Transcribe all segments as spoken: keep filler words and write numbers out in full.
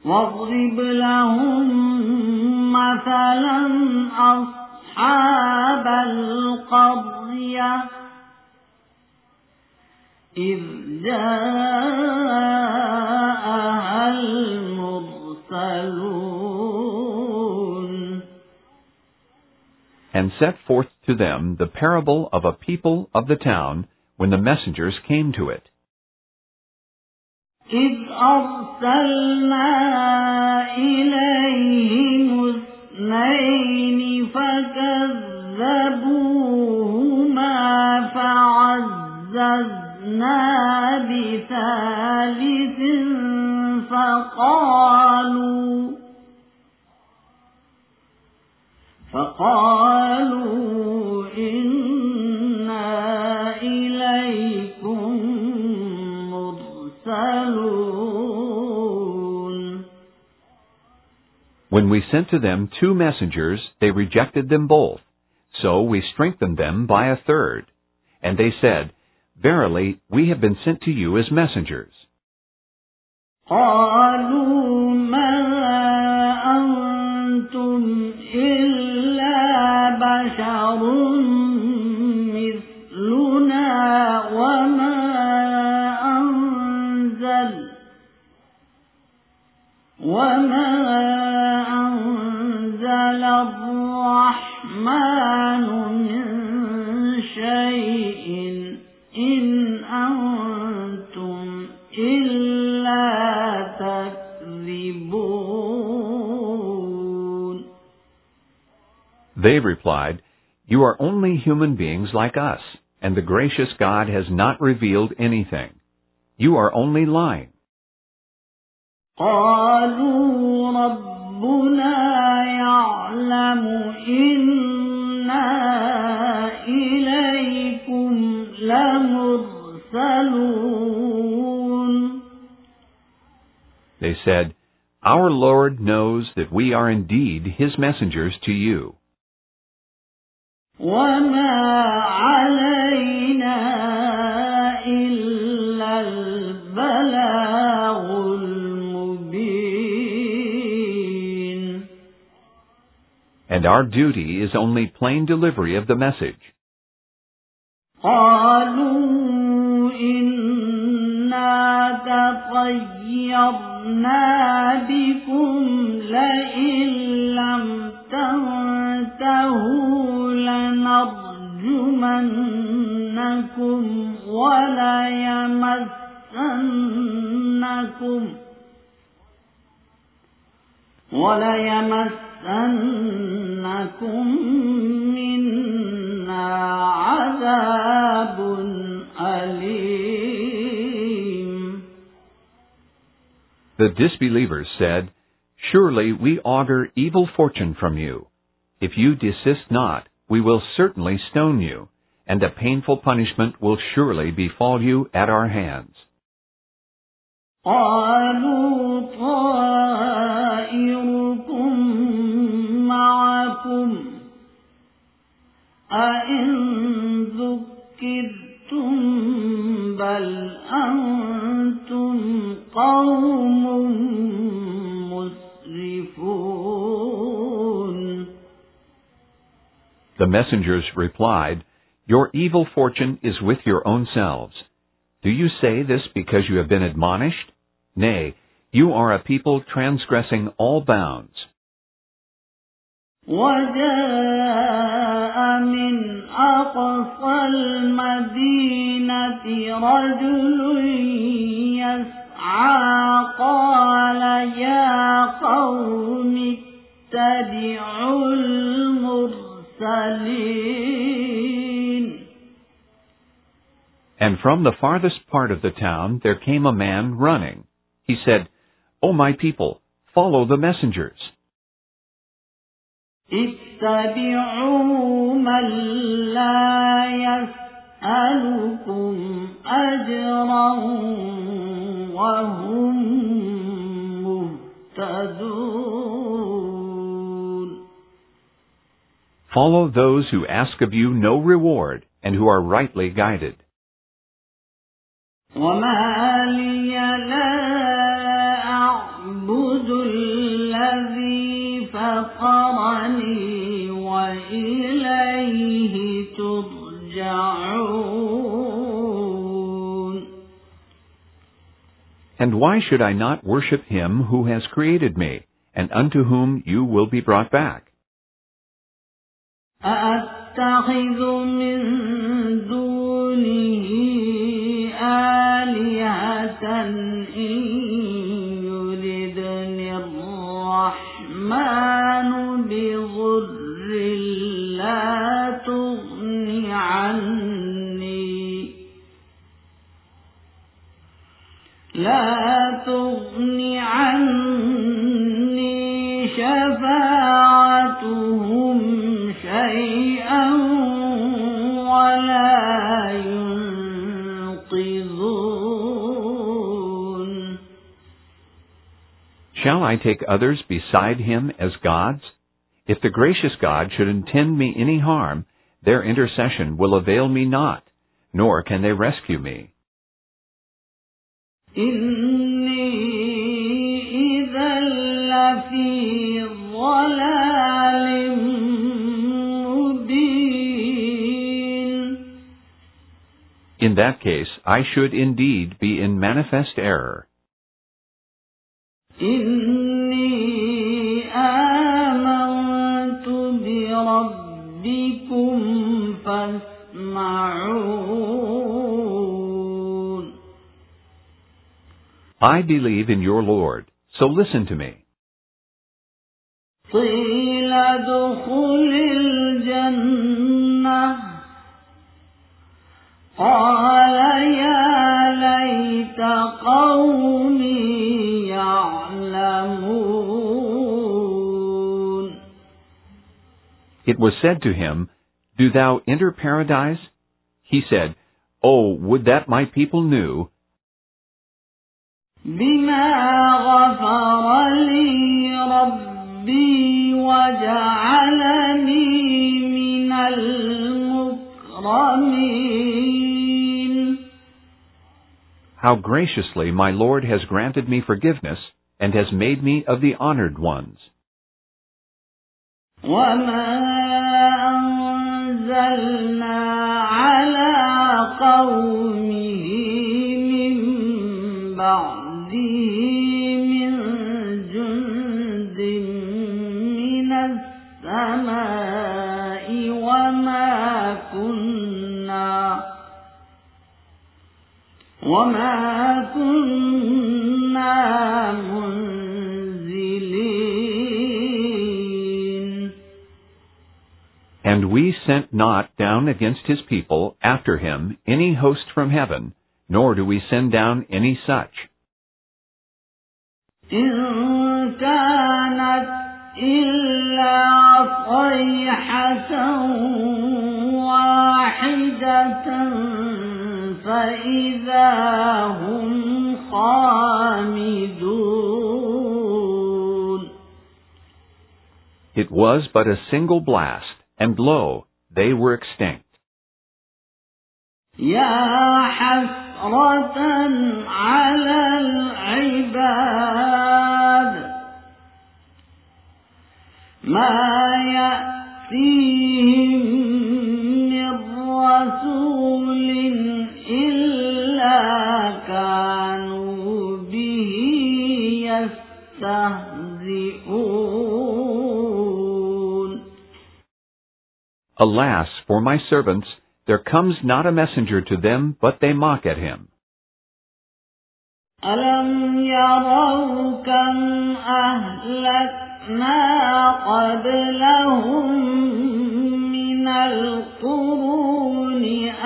واضرب لهم مثلا أصحاب القرية إذ جاءها المرسلون. And set forth to them the parable of a people of the town when the messengers came to it. إذ أرسلنا إليهم اثنين فكذبوهما فعززنا بثالث فقالوا فقالوا إنا إليكم مرسلون. When we sent to them two messengers, they rejected them both. So we strengthened them by a third. And they said, Verily, we have been sent to you as messengers. قالوا ما أنتم إلا بشر مثلنا وما أنزل وما أنزل الرحمن من شيء إن أنتم إلا تكذبون. They replied, You are only human beings like us, and the gracious God has not revealed anything. You are only lying. قالوا ربنا يعلم إنا إليكم لمرسلون. They said, Our Lord knows that we are indeed His messengers to you. وما علينا إلا البلاغ المبين. And our duty is only plain delivery of the message. قالوا إنا تطيرنا بكم لئن لم تنتهوا لنرجمنكم وليمسنكم وليمسنكم منا عذاب أليم. The disbelievers said, Surely we augur evil fortune from you. If you desist not, we will certainly stone you, and a painful punishment will surely befall you at our hands. قالوا طائركم معكم أئن ذكرتم بل أنتم قوم مسرفون. The messengers replied, Your evil fortune is with your own selves. Do you say this because you have been admonished? Nay, you are a people transgressing all bounds. وجاء من أقصى المدينة رجل يسعى قال يا قوم اتبعوا المرسلين. And from the farthest part of the town there came a man running. He said, O my people, follow the messengers. اتبعوا من لا يسألكم أجرا وهم مهتدون. Follow those who ask of you no reward and who are rightly guided. وما لي لا أعبد فطرني وإليه ترجعون. And why should I not worship him who has created me, and unto whom you will be brought back? أأتخذ من دونه آلهة إن يردني الرحمن بضر لا تغن عني لا تغن عني شفاعتهم شيئا ولا ينقذون. Shall I take others beside him as gods? If the gracious God should intend me any harm, their intercession will avail me not, nor can they rescue me. إني إذا لفي ضلال مبين. In that case, I should indeed be in manifest error. إني آمنت بربكم فاسمعون. I believe in your Lord, so listen to me. قيل ادخل الجنة قال يا ليت قومي يعلمون. It was said to him, Do thou enter paradise? He said, Oh, would that my people knew. بما غفر لي ربي وجعلني من المكرمين. How graciously my Lord has granted me forgiveness and has made me of the honored ones. وما أنزلنا على قومه من بعده من جند من السماء وما كنا وما كنا منزلين. And we sent not down against his people after him any host from heaven, nor do we send down any such. إن كانت إلا صيحة واحدة فإذا هم خامدون. It was but a single blast, and lo, they were extinct. يا حسرة على العباد ما يأتيهم من رسول إلا كانوا به يستهزئون. Alas, for my servants, there comes not a messenger to them, but they mock at him. ألم يروا كم أهلكنا قبلهم من القرون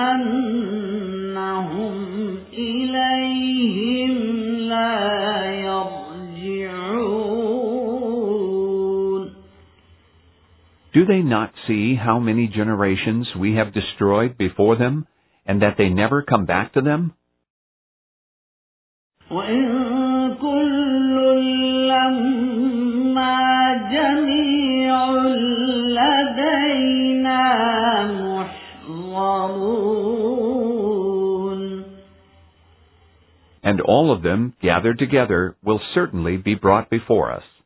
أنهم إليهم لا يرجعون. Do they not see how many generations we have destroyed before them, and that they never come back to them? وإن كل لما جميع لدينا محضرون. And all of them, gathered together, will certainly be brought before us.